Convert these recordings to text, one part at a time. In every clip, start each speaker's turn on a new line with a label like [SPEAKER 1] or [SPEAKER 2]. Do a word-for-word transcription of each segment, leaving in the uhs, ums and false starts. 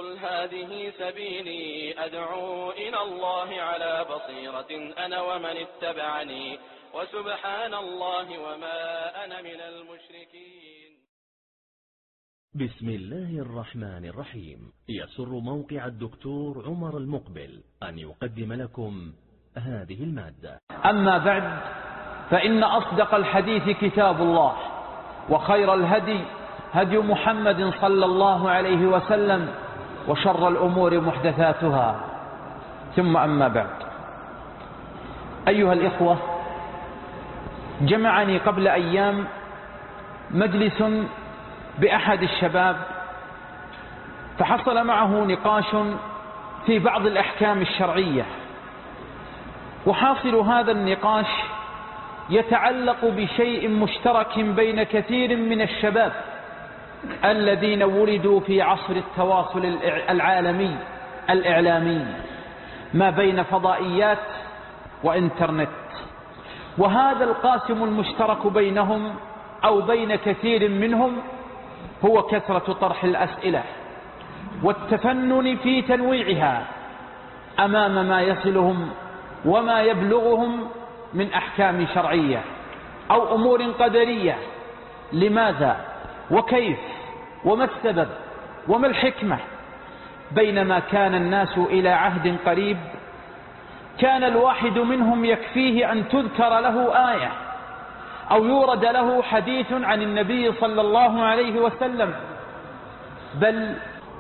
[SPEAKER 1] قل هذه سبيلي أدعو إلى الله على بصيرة أنا ومن اتبعني وسبحان الله وما أنا من المشركين.
[SPEAKER 2] بسم الله الرحمن الرحيم. يسر موقع الدكتور عمر المقبل أن يقدم لكم هذه المادة.
[SPEAKER 3] أما بعد، فإن أصدق الحديث كتاب الله، وخير الهدي هدي محمد صلى الله عليه وسلم، وشر الأمور محدثاتها، ثم أما بعد. أيها الإخوة، جمعني قبل أيام مجلس بأحد الشباب، فحصل معه نقاش في بعض الأحكام الشرعية، وحاصل هذا النقاش يتعلق بشيء مشترك بين كثير من الشباب الذين ولدوا في عصر التواصل العالمي الإعلامي، ما بين فضائيات وإنترنت. وهذا القاسم المشترك بينهم أو بين كثير منهم هو كثرة طرح الأسئلة والتفنن في تنويعها أمام ما يصلهم وما يبلغهم من أحكام شرعية أو أمور قدرية. لماذا وكيف وما السبب وما الحكمة؟ بينما كان الناس إلى عهد قريب كان الواحد منهم يكفيه أن تذكر له آية أو يورد له حديث عن النبي صلى الله عليه وسلم، بل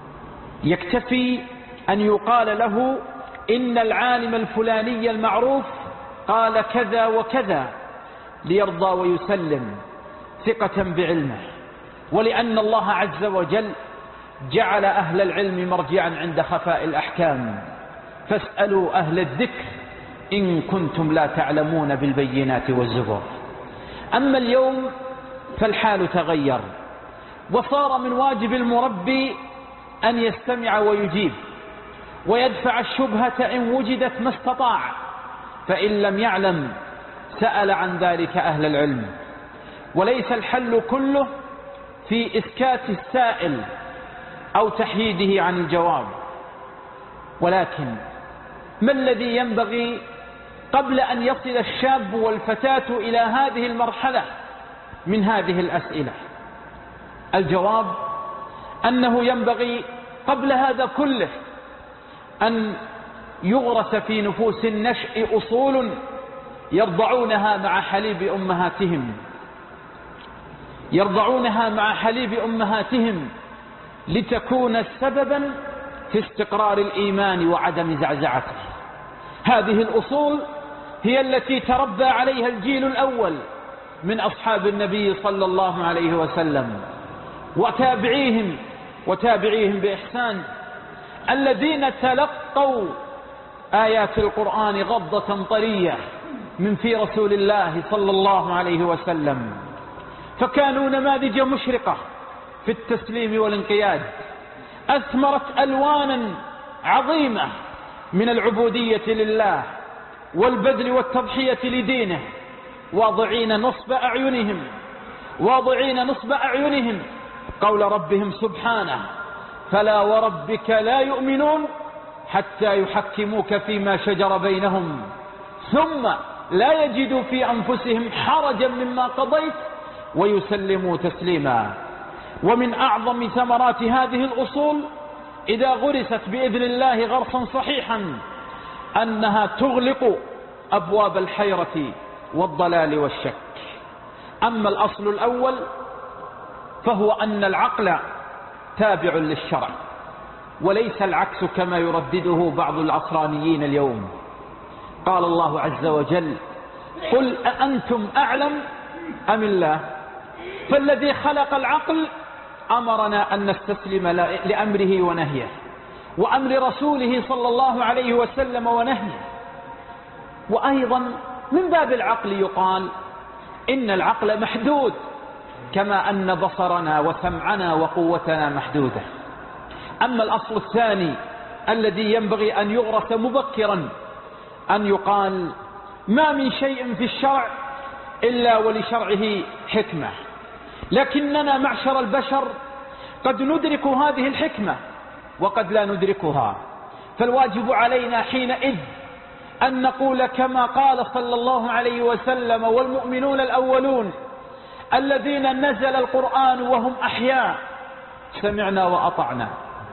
[SPEAKER 3] يكتفي أن يقال له إن العالم الفلاني المعروف قال كذا وكذا، ليرضى ويسلم ثقة بعلمه. ولأن الله عز وجل جعل أهل العلم مرجعا عند خفاء الأحكام، فاسألوا أهل الذكر إن كنتم لا تعلمون بالبينات والزبر. أما اليوم فالحال تغير، وصار من واجب المربي أن يستمع ويجيب ويدفع الشبهة إن وجدت ما استطاع، فإن لم يعلم سأل عن ذلك أهل العلم. وليس الحل كله في إسكات السائل أو تحييده عن الجواب، ولكن ما الذي ينبغي قبل أن يصل الشاب والفتاة إلى هذه المرحلة من هذه الأسئلة؟ الجواب أنه ينبغي قبل هذا كله أن يغرس في نفوس النشء أصول يرضعونها مع حليب أمهاتهم يرضعونها مع حليب أمهاتهم لتكون سببا في استقرار الإيمان وعدم زعزعته. هذه الأصول هي التي تربى عليها الجيل الأول من أصحاب النبي صلى الله عليه وسلم وتابعيهم وتابعيهم بإحسان، الذين تلقوا آيات القرآن غضة طرية من في رسول الله صلى الله عليه وسلم، فكانوا نماذج مشرقة في التسليم والانقياد، أثمرت ألوانا عظيمة من العبودية لله والبذل والتضحية لدينه، واضعين نصب أعينهم واضعين نصب أعينهم قول ربهم سبحانه: فلا وربك لا يؤمنون حتى يحكموك فيما شجر بينهم ثم لا يجدوا في أنفسهم حرجا مما قضيت ويسلموا تسليما. ومن أعظم ثمرات هذه الأصول إذا غرست بإذن الله غرسا صحيحا أنها تغلق أبواب الحيرة والضلال والشك. أما الأصل الأول فهو أن العقل تابع للشرع، وليس العكس كما يردده بعض العصرانيين اليوم. قال الله عز وجل: قل أأنتم أعلم أم الله؟ فالذي خلق العقل أمرنا أن نستسلم لأمره ونهيه، وأمر رسوله صلى الله عليه وسلم ونهيه. وأيضا من باب العقل يقال إن العقل محدود، كما أن بصرنا وسمعنا وقوتنا محدودة. أما الأصل الثاني الذي ينبغي أن يغرس مبكرا أن يقال: ما من شيء في الشرع إلا ولشرعه حكمة، لكننا معشر البشر قد ندرك هذه الحكمة وقد لا ندركها. فالواجب علينا حينئذ أن نقول كما قال صلى الله عليه وسلم: والمؤمنون الأولون الذين نزل القرآن وهم أحياء سمعنا وأطعنا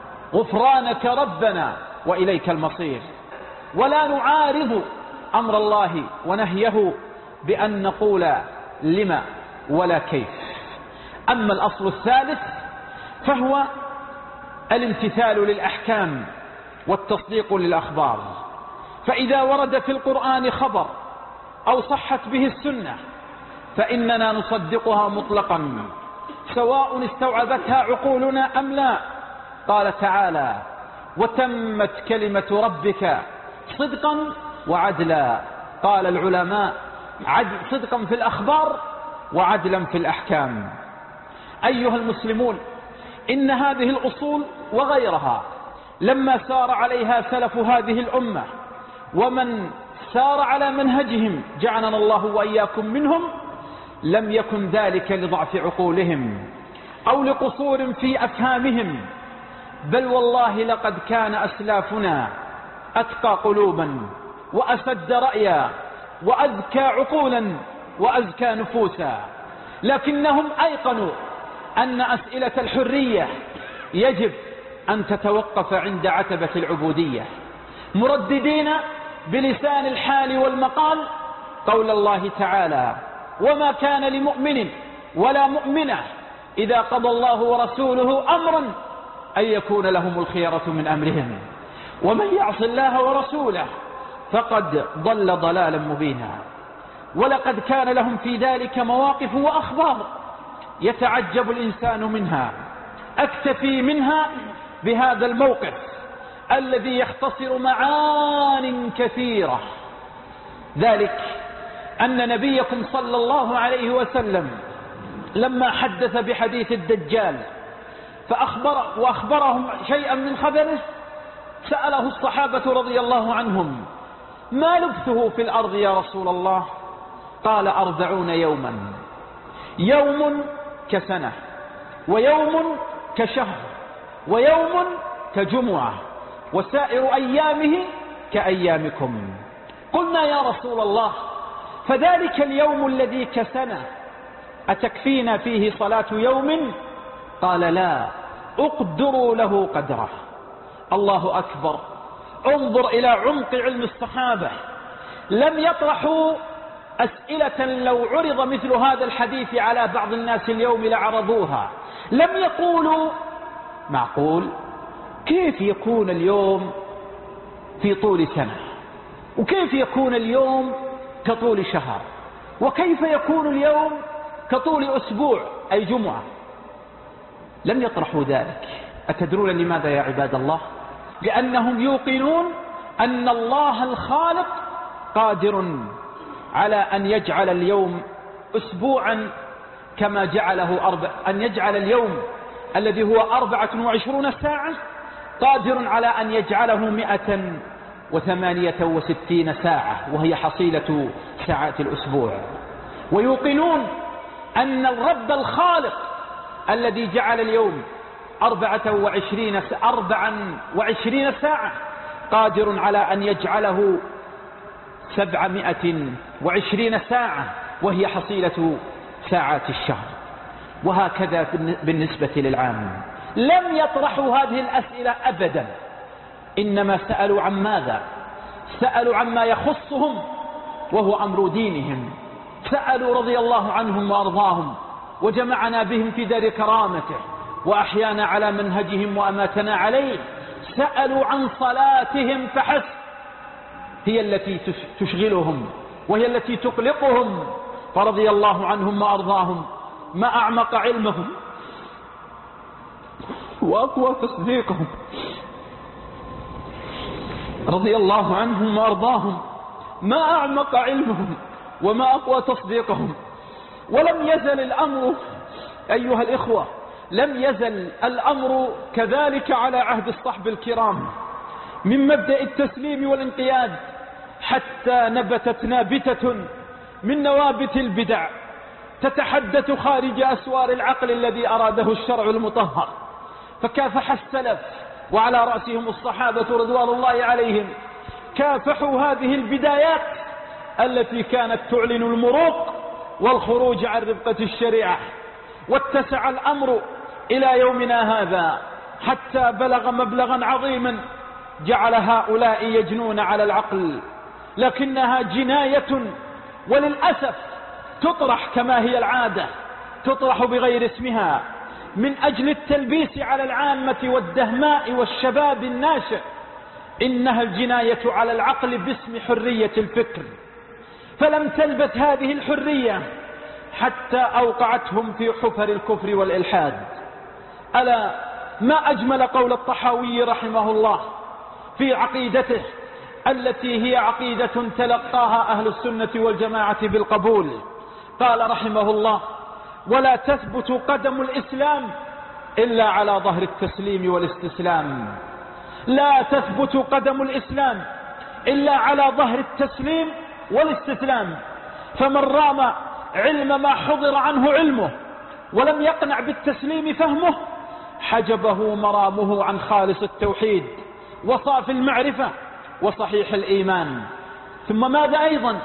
[SPEAKER 3] غفرانك ربنا وإليك المصير. ولا نعارض أمر الله ونهيه بأن نقول لما ولا كيف. أما الأصل الثالث فهو الامتثال للأحكام والتصديق للأخبار. فإذا ورد في القرآن خبر أو صحت به السنة فإننا نصدقها مطلقا سواء استوعبتها عقولنا أم لا. قال تعالى: وتمت كلمة ربك صدقا وعدلا. قال العلماء: عدل صدقا في الأخبار وعدلا في الأحكام. أيها المسلمون، إن هذه الأصول وغيرها لما سار عليها سلف هذه الأمة ومن سار على منهجهم جعلنا الله وإياكم منهم لم يكن ذلك لضعف عقولهم أو لقصور في أفهامهم، بل والله لقد كان أسلافنا أتقى قلوبا وأسد رأيا وأذكى عقولا وأزكى نفوسا، لكنهم أيقنوا أن أسئلة الحرية يجب أن تتوقف عند عتبة العبودية، مرددين بلسان الحال والمقال قول الله تعالى: وما كان لمؤمن ولا مؤمنة إذا قضى الله ورسوله أمرا أن يكون لهم الخيرة من أمرهم ومن يعص الله ورسوله فقد ضل ضلالا مبينا. ولقد كان لهم في ذلك مواقف وأخبار يتعجب الإنسان منها. أكتفي منها بهذا الموقف الذي يختصر معان كثيرة، ذلك أن نبيكم صلى الله عليه وسلم لما حدث بحديث الدجال فأخبر وأخبرهم شيئا من خبره سأله الصحابة رضي الله عنهم: ما لبثه في الأرض يا رسول الله؟ قال: أربعون يوما، يوم كسنة ويوم كشهر ويوم كجمعة وسائر أيامه كأيامكم. قلنا: يا رسول الله، فذلك اليوم الذي كسنة أتكفينا فيه صلاة يوم؟ قال: لا، اقدروا له قدره. الله أكبر. انظر إلى عمق علم الصحابة، لم يطرحوا أسئلة لو عرض مثل هذا الحديث على بعض الناس اليوم لعرضوها. لم يقولوا: معقول كيف يكون اليوم في طول سنة، وكيف يكون اليوم كطول شهر، وكيف يكون اليوم كطول أسبوع أي جمعة. لم يطرحوا ذلك. أتدرون لماذا يا عباد الله؟ لأنهم يوقنون أن الله الخالق قادر على أن يجعل اليوم أسبوعا كما جعله أربع أن يجعل اليوم الذي هو أربعة وعشرون ساعة قادر على أن يجعله مئة وثمانية وستين ساعة، وهي حصيلة ساعات الأسبوع. ويوقنون أن الرب الخالق الذي جعل اليوم أربعة وعشرين أربعا وعشرين ساعة قادر على أن يجعله سبعمائة وعشرين ساعة، وهي حصيلة ساعات الشهر. وهكذا بالنسبة للعام. لم يطرحوا هذه الأسئلة أبدا، إنما سألوا عن ماذا؟ سألوا عما يخصهم وهو أمر دينهم. سألوا رضي الله عنهم وأرضاهم، وجمعنا بهم في دار كرامته وأحيانا على منهجهم وأماتنا عليه. سألوا عن صلاتهم فحسب، هي التي تشغلهم وهي التي تقلقهم، فرضي الله عنهم وأرضاهم. ما أعمق علمهم وأقوى تصديقهم، رضي الله عنهم وأرضاهم. ما أعمق علمهم وما أقوى تصديقهم. ولم يزل الأمر أيها الإخوة، لم يزل الأمر كذلك على عهد الصحب الكرام من مبدأ التسليم والانقياد، حتى نبتت نابتة من نوابت البدع تتحدث خارج أسوار العقل الذي أراده الشرع المطهر. فكافح السلف وعلى رأسهم الصحابة رضوان الله عليهم كافحوا هذه البدايات التي كانت تعلن المروق والخروج عن ربقة الشريعة، واتسع الأمر إلى يومنا هذا حتى بلغ مبلغا عظيما جعل هؤلاء يجنون على العقل، لكنها جناية وللأسف تطرح كما هي العادة، تطرح بغير اسمها من أجل التلبيس على العامة والدهماء والشباب الناشئ. إنها الجناية على العقل باسم حرية الفكر، فلم تلبث هذه الحرية حتى أوقعتهم في حفر الكفر والإلحاد. ألا ما أجمل قول الطحاوي رحمه الله في عقيدته التي هي عقيدة تلقاها أهل السنة والجماعة بالقبول. قال رحمه الله: ولا تثبت قدم الإسلام إلا على ظهر التسليم والاستسلام. لا تثبت قدم الإسلام إلا على ظهر التسليم والاستسلام. فمن رام علم ما حضر عنه علمه ولم يقنع بالتسليم فهمه حجبه مرامه عن خالص التوحيد وصافي المعرفة وصحيح الإيمان. ثم ماذا أيضا؟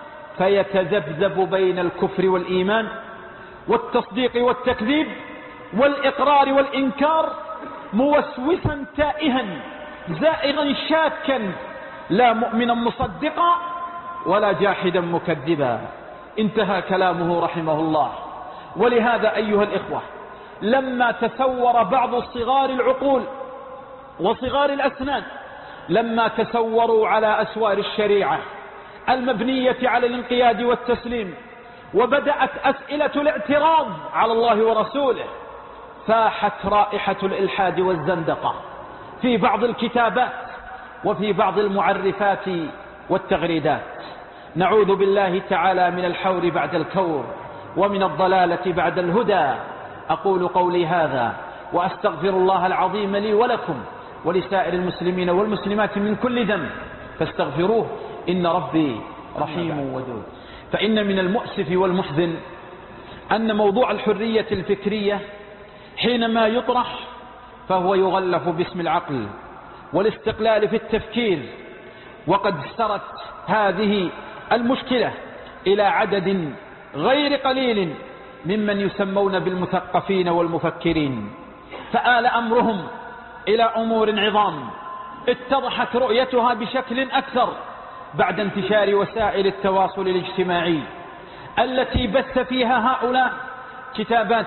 [SPEAKER 3] فيتذبذب بين الكفر والإيمان والتصديق والتكذيب والإقرار والإنكار، موسوسا تائها زائغا شاكا، لا مؤمنا مصدقا ولا جاحدا مكذبا. انتهى كلامه رحمه الله. ولهذا أيها الإخوة، لما تثور بعض صغار العقول وصغار الأسنان لما تثوروا على أسوار الشريعة المبنية على الانقياد والتسليم، وبدأت أسئلة الاعتراض على الله ورسوله، فاحت رائحة الإلحاد والزندقة في بعض الكتابات وفي بعض المعرفات والتغريدات. نعوذ بالله تعالى من الحور بعد الكور ومن الضلالة بعد الهدى. أقول قولي هذا وأستغفر الله العظيم لي ولكم ولسائر المسلمين والمسلمات من كل ذنب فاستغفروه إن ربي رحيم ودود. فإن من المؤسف والمحزن أن موضوع الحرية الفكرية حينما يطرح فهو يغلف باسم العقل والاستقلال في التفكير، وقد سرت هذه المشكلة إلى عدد غير قليل ممن يسمون بالمثقفين والمفكرين، فآل أمرهم إلى أمور عظام اتضحت رؤيتها بشكل أكثر بعد انتشار وسائل التواصل الاجتماعي التي بث فيها هؤلاء كتابات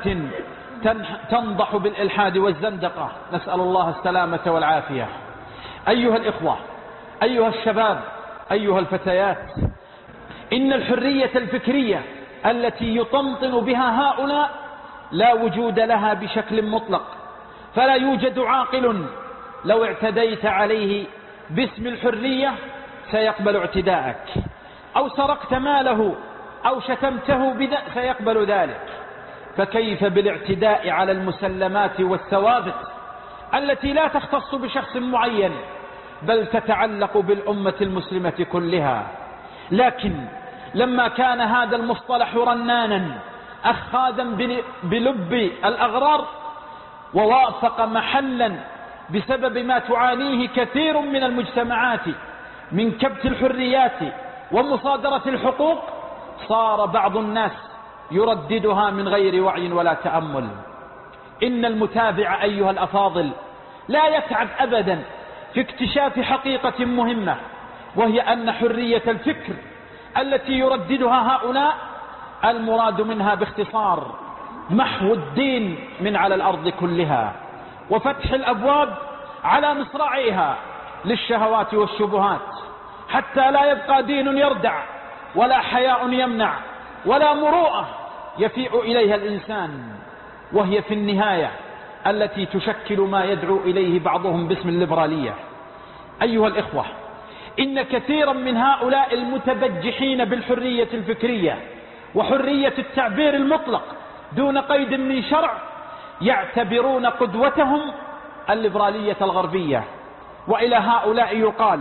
[SPEAKER 3] تنضح بالإلحاد والزندقة، نسأل الله السلامة والعافية. أيها الإخوة، أيها الشباب، أيها الفتيات، إن الحرية الفكرية التي يطنطن بها هؤلاء لا وجود لها بشكل مطلق، فلا يوجد عاقل لو اعتديت عليه باسم الحرية سيقبل اعتداءك، أو سرقت ماله أو شتمته بذلك سيقبل ذلك، فكيف بالاعتداء على المسلمات والثوابت التي لا تختص بشخص معين بل تتعلق بالأمة المسلمة كلها؟ لكن لما كان هذا المصطلح رنانا أخاذا بلب الأغرار ووافق محلا بسبب ما تعانيه كثير من المجتمعات من كبت الحريات ومصادرة الحقوق، صار بعض الناس يرددها من غير وعي ولا تأمل. إن المتابع أيها الأفاضل لا يتعب أبدا في اكتشاف حقيقة مهمة، وهي أن حرية الفكر التي يرددها هؤلاء المراد منها باختصار محو الدين من على الأرض كلها، وفتح الأبواب على مصراعيها للشهوات والشبهات، حتى لا يبقى دين يردع ولا حياء يمنع ولا مروءة يفيء إليها الإنسان، وهي في النهاية التي تشكل ما يدعو إليه بعضهم باسم الليبرالية. أيها الإخوة، إن كثيرا من هؤلاء المتبجحين بالحرية الفكرية وحرية التعبير المطلق دون قيد من شرع يعتبرون قدوتهم الليبرالية الغربية، وإلى هؤلاء يقال: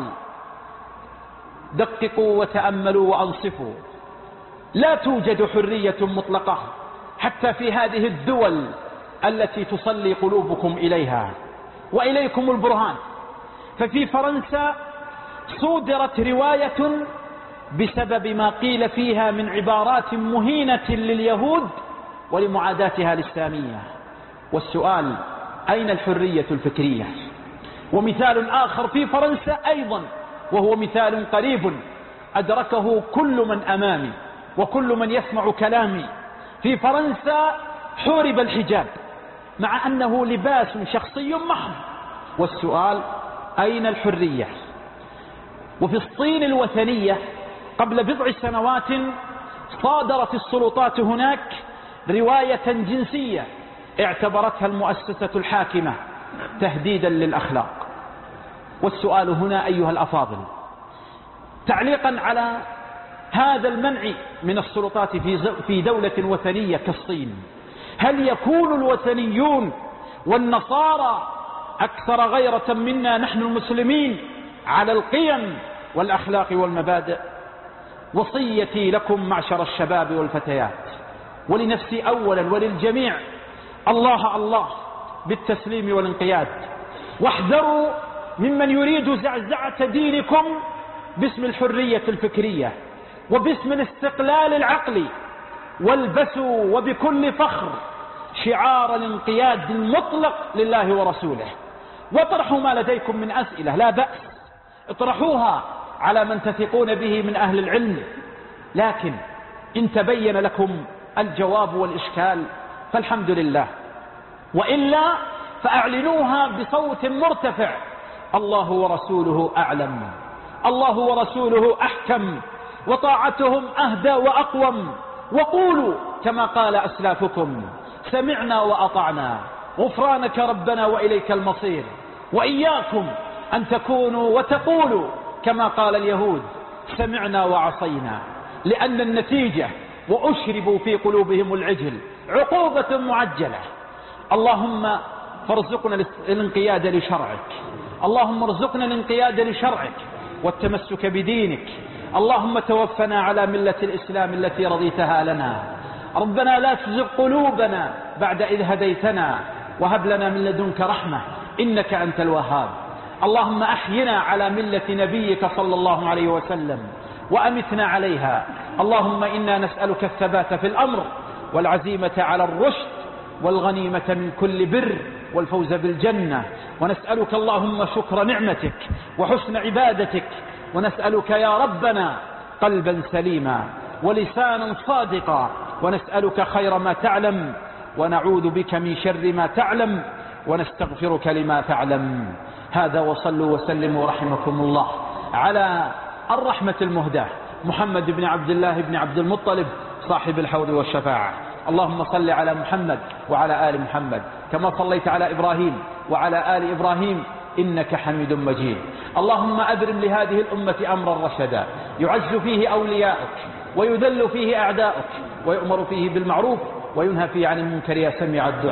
[SPEAKER 3] دققوا وتأملوا وأنصفوا، لا توجد حرية مطلقة حتى في هذه الدول التي تصلي قلوبكم إليها. وإليكم البرهان. ففي فرنسا صدرت رواية بسبب ما قيل فيها من عبارات مهينة لليهود ولمعاداتها الإسلامية. والسؤال: أين الحرية الفكرية؟ ومثال آخر في فرنسا أيضا، وهو مثال قريب أدركه كل من أمامي وكل من يسمع كلامي. في فرنسا حورب الحجاب مع أنه لباس شخصي محض. والسؤال: أين الحرية؟ وفي الصين الوثنية قبل بضع سنوات صادرت السلطات هناك رواية جنسية اعتبرتها المؤسسة الحاكمة تهديدا للأخلاق. والسؤال هنا أيها الأفاضل، تعليقا على هذا المنع من السلطات في دولة وثنية كالصين، هل يكون الوثنيون والنصارى أكثر غيرة منا نحن المسلمين على القيم والأخلاق والمبادئ؟ وصيتي لكم معشر الشباب والفتيات ولنفسي أولا وللجميع: الله الله بالتسليم والانقياد، واحذروا ممن يريد زعزعة دينكم باسم الحرية الفكرية وباسم الاستقلال العقلي. والبسوا وبكل فخر شعار الانقياد المطلق لله ورسوله، واطرحوا ما لديكم من أسئلة، لا بأس، اطرحوها على من تثقون به من أهل العلم، لكن إن تبين لكم الجواب والإشكال فالحمد لله، وإلا فأعلنوها بصوت مرتفع: الله ورسوله أعلم، الله ورسوله أحكم، وطاعتهم أهدى وأقوم، وقولوا كما قال أسلافكم: سمعنا وأطعنا، غفرانك ربنا وإليك المصير. وإياكم أن تكونوا وتقولوا كما قال اليهود: سمعنا وعصينا، لأن النتيجة وأشربوا في قلوبهم العجل عقوبة معجلة. اللهم فارزقنا الانقياد لشرعك، اللهم ارزقنا الانقياد لشرعك والتمسك بدينك. اللهم توفنا على ملة الإسلام التي رضيتها لنا. ربنا لا تزغ قلوبنا بعد إذ هديتنا وهب لنا من لدنك رحمة إنك أنت الوهاب. اللهم أحينا على ملة نبيك صلى الله عليه وسلم وأمتنا عليها. اللهم إنا نسألك الثبات في الأمر والعزيمة على الرشد والغنيمة من كل بر والفوز بالجنة، ونسألك اللهم شكر نعمتك وحسن عبادتك، ونسألك يا ربنا قلبا سليما ولسانا صادقا، ونسألك خير ما تعلم ونعوذ بك من شر ما تعلم ونستغفرك لما تعلم. هذا وصلوا وسلموا رحمكم الله على الرحمة المهداة محمد بن عبد الله بن عبد المطلب صاحب الحوض والشفاعة. اللهم صل على محمد وعلى آل محمد كما صليت على إبراهيم وعلى آل إبراهيم إنك حميد مجيد. اللهم أبرم لهذه الأمة أمرا رشدا يعز فيه أولياؤك ويذل فيه أعداؤك ويؤمر فيه بالمعروف وينهى فيه عن المنكر يا سميع الدعاء.